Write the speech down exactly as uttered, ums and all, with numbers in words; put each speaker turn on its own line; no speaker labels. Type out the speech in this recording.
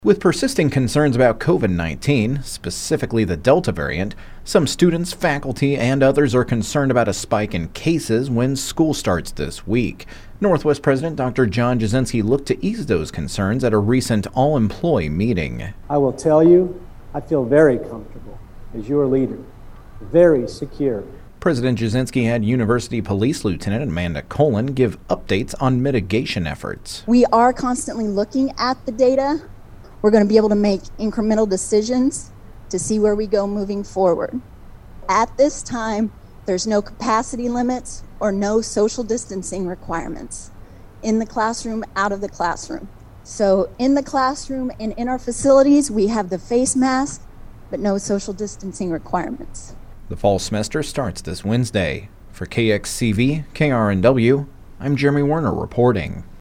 With persisting concerns about COVID nineteen, specifically the Delta variant, some students, faculty, and others are concerned about a spike in cases when school starts this week. Northwest President Doctor John Jasinski looked to ease those concerns at a recent all-employee meeting.
I will tell you, I feel very comfortable as your leader, very secure.
President Jasinski had University Police Lieutenant Amanda Colon give updates on mitigation efforts.
We are constantly looking at the data. We're going to be able to make incremental decisions to see where we go moving forward. At this time, there's no capacity limits or no social distancing requirements in the classroom, out of the classroom. So in the classroom and in our facilities, we have the face mask, but no social distancing requirements.
The fall semester starts this Wednesday. For K X C V, K R N W, I'm Jeremy Werner reporting.